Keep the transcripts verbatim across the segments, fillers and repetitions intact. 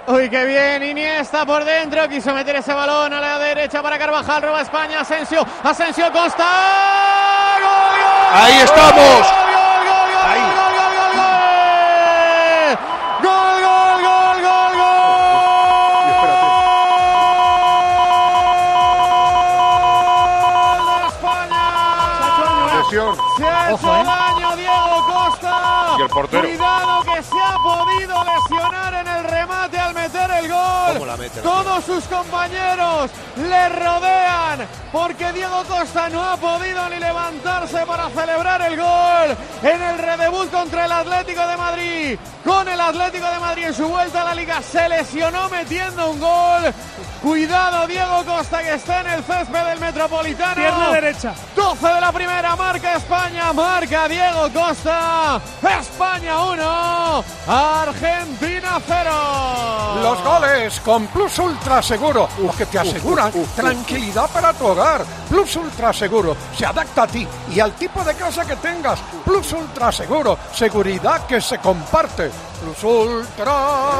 Uy, qué bien, Iniesta por dentro, quiso meter ese balón a la derecha para Carvajal, roba España, Asensio, Asensio Costa, ¡gol, gol! ¡Ahí estamos! ¡Gol, gol, gol, gol, Ahí. gol, gol, gol, gol! ¡Gol, gol, gol, gol, gol! ¡De España! Lesión. Se ha hecho Ojo, ¿eh? daño Diego Costa. Y el portero. Cuidado que se ha podido lesionar en el remate al meter el gol. ¿Cómo la mete? Todos sus compañeros le rodean porque Diego Costa no ha podido ni levantarse para celebrar el gol en el redebut contra el Atlético de Madrid. Con el Atlético de Madrid en su vuelta a la Liga se lesionó metiendo un gol. Cuidado Diego Costa que está en el césped del Metropolitano. Pierna derecha. doce de la primera, marca España, marca Diego Costa. España uno, Argentina cero. Los goles con Plus Ultra Seguro, los que te aseguran tranquilidad para tu hogar. Plus Ultra Seguro se adapta a ti y al tipo de casa que tengas. Plus Ultra Seguro, seguridad que se comparte. Plus Ultra.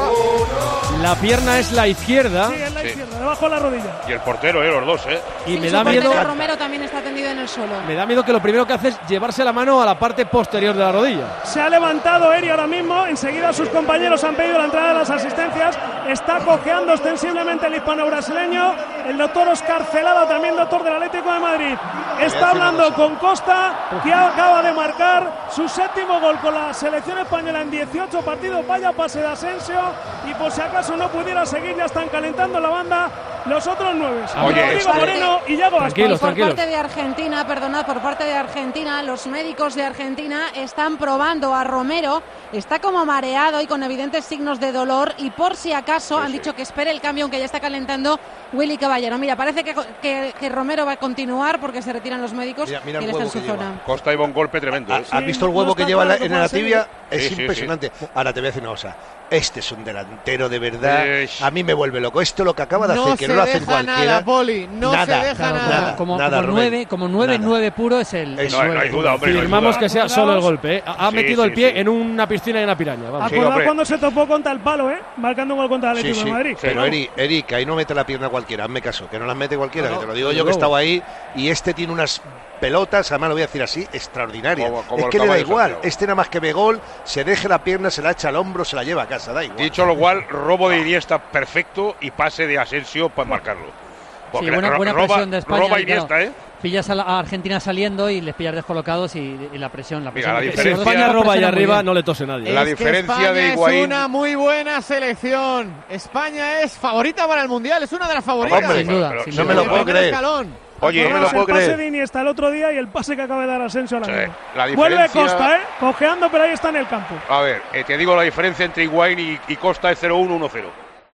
La pierna es la izquierda. Sí, en la Sí. izquierda, debajo de la rodilla. Y el portero, eh, los dos, ¿eh? Y Sí, me su da miedo. portero Romero también está tendido en el suelo. Me da miedo que lo primero que hace es llevarse la mano a la parte posterior de la rodilla. Se ha levantado Eri ahora mismo. Enseguida sus compañeros han pedido la entrada de las asistencias. Está cojeando ostensiblemente el hispano-brasileño. El doctor Oscar Celada, también doctor del Atlético de Madrid, está hablando con Costa, que acaba de marcar su séptimo gol con la selección española en dieciocho partidos. Vaya pase de Asensio. Y por si acaso no pudiera seguir, ya están calentando la banda los otros nueve. Oye, Rodrigo este- Moreno y Yago Aspas. Tranquilos, Por tranquilos. parte de Argentina, perdonad, por parte de Argentina, los médicos de Argentina están probando a Romero. Está como mareado y con evidentes signos de dolor. Y por si acaso han dicho que espere el cambio, aunque ya está calentando Willy Caballero. Mira, parece que, que, que Romero va a continuar porque se retiran los médicos Mira, mira y el él está en huevo su que lleva. zona. Costa iba un golpe tremendo, ¿eh? ¿Has visto el huevo no que está lleva en la, claro en cómo la va a ser. tibia? Es Sí, sí, impresionante. Ahora te voy a decir una cosa. Este es un delantero de verdad. Eish. A mí me vuelve loco. Esto lo que acaba de No hacer, que se no lo hacen deja cualquiera. nada, Poli, no Nada, se deja claro, nada. nada. Como, nada, como Rubén. nueve, como nueve, Nada. nueve puro es el. Es- No, no hay duda, hombre. no hay Firmamos duda. que sea solo el golpe, ¿eh? Ha ha Sí, metido sí, el pie sí. en una piscina y una piraña. Vamos. Sí, Acordad hombre. cuando se topó contra el palo, ¿eh? Marcando un gol contra el Sí, Atlético sí. de Madrid. Pero Vamos. Eri, Eri, que ahí no mete la pierna cualquiera, hazme caso, que no las mete cualquiera, No, no, que te lo digo desde yo que he luego. estado ahí, y este tiene unas pelotas, además lo voy a decir así, extraordinarias. Como- como Es el que le da caballo igual, Santiago. este nada más que ve gol, se deje la pierna, se la echa al hombro, se la lleva a casa, da igual. Dicho lo cual, robo de Iniesta perfecto y pase de Asensio para marcarlo. Sí, Porque buena, ro- buena roba, presión de España. roba y, claro, Iniesta, ¿eh? Pillas a, la, a Argentina saliendo y les pillas descolocados y, y la presión. La presión la que- Si diferencia- los España dos roba ahí presionan muy arriba, bien. no le tose nadie. La Es que diferencia España de es Higuaín- una muy buena selección. España es favorita para el Mundial, es una de las favoritas. Hombre, Sin duda, pero- sin no duda. me lo El puedo primer creer. escalón. Oye, No me lo Vamos, puedo el pase creer. de Iniesta el otro día y el pase que acaba de dar Asensio a la Sí, misma. la Vuelve diferencia- Costa, ¿eh? Cojeando, pero ahí está en el campo. A ver, eh, te digo la diferencia entre Higuaín y, y Costa es cero uno uno cero.